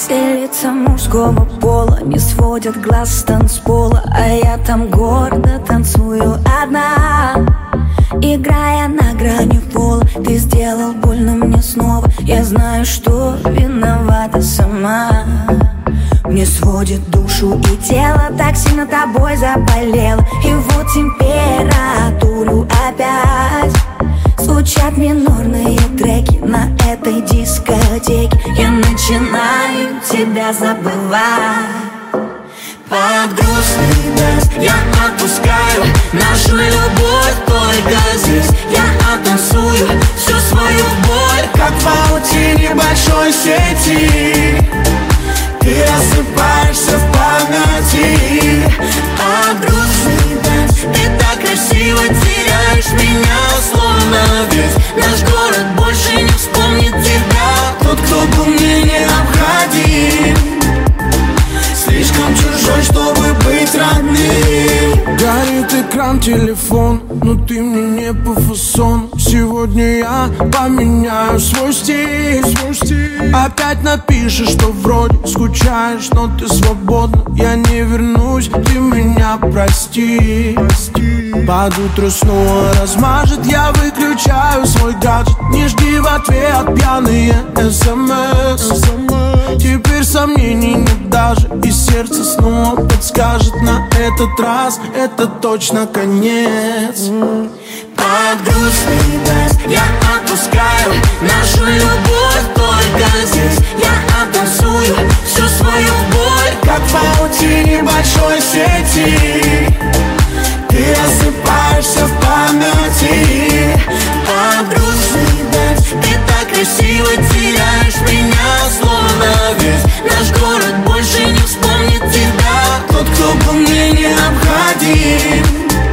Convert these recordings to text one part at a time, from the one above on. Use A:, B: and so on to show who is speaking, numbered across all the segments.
A: Все лица мужского пола не сводят глаз с танцпола, а я там гордо танцую одна, играя на грани пола. Ты сделал больно мне снова, я знаю, что виновата сама. Мне сводит душу и тело, так сильно тобой заболело. И вот температуру опять звучат минорные треки на этой дискотеке. Я начинаю тебя забывать. Под грустный дэнс я отпускаю нашу любовь только здесь. Я оттанцую всю свою боль, как в паутине большой сети. Ты рассыпаешься в памяти. Под грустный дэнс ты так красиво теряешь меня, словно весь наш город больше не вспомнит тебя. Тот, кто был мне необходим, слишком чужой, чтобы быть родным.
B: Горит экран, телефон, но ты мне не по фасону. Сегодня я поменяю свой стиль. Опять напишешь, что вроде скучаешь, но ты свободна. Я не вернусь, ты меня прости. Под утро снова размажет, я выключаю свой гаджет. Не жди в ответ пьяные СМС. Теперь сомнений нет даже, и сердце снова подскажет: на этот раз это точно конец.
A: Под грустный дэнс я отпускаю нашу любовь только здесь. Я оттанцую всю свою боль,
B: как в паутине большой сети. Ты рассыпаешься в памяти.
A: Под грустный дэнс ты так красиво теряешь меня, словно весь наш город больше не вспомнит тебя.
B: Тот, кто был мне необходим,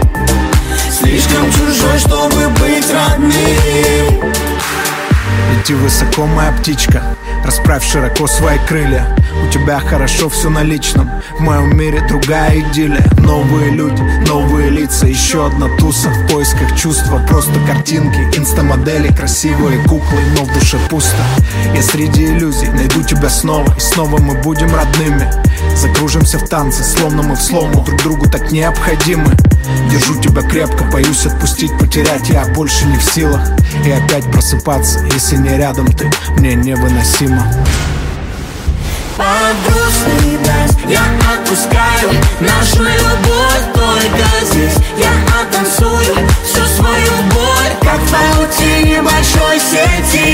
B: слишком чужой, чтобы быть родным.
C: Лети высоко, моя птичка, расправь широко свои крылья. У тебя хорошо все на личном, в моем мире другая идиллия. Новые люди, новые лица, еще одна туса в поисках чувства. Просто картинки, инстамодели, красивые куклы, но в душе пусто. Я среди иллюзий найду тебя снова, и снова мы будем родными. Закружимся в танце, словно мы в слому, друг другу так необходимы. Держу тебя крепко, боюсь отпустить, потерять я больше не в силах. И опять просыпаться, если не рядом ты, мне невыносимо.
A: Под грустный дэнс я отпускаю нашу любовь только здесь. Я оттанцую всю свою боль,
B: как в паутине большой сети.